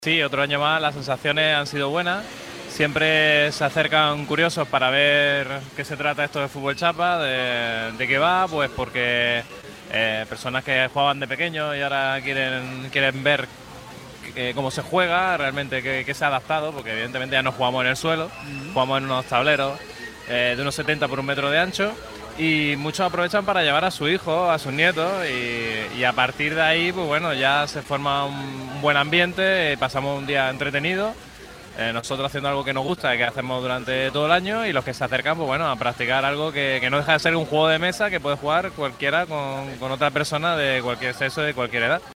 Sí, otro año más, las sensaciones han sido buenas. Siempre se acercan curiosos para ver qué se trata esto de fútbol chapa, de qué va, pues porque personas que jugaban de pequeños y ahora quieren ver cómo se juega, realmente qué se ha adaptado, porque evidentemente ya no jugamos en el suelo, jugamos en unos tableros de unos 70 por 1 metro de ancho. Y muchos aprovechan para llevar a su hijo, a sus nietos, y a partir de ahí, pues bueno, ya se forma un buen ambiente, pasamos un día entretenido, nosotros haciendo algo que nos gusta y que hacemos durante todo el año, y los que se acercan, pues bueno, a practicar algo que no deja de ser un juego de mesa que puede jugar cualquiera con otra persona de cualquier sexo, de cualquier edad.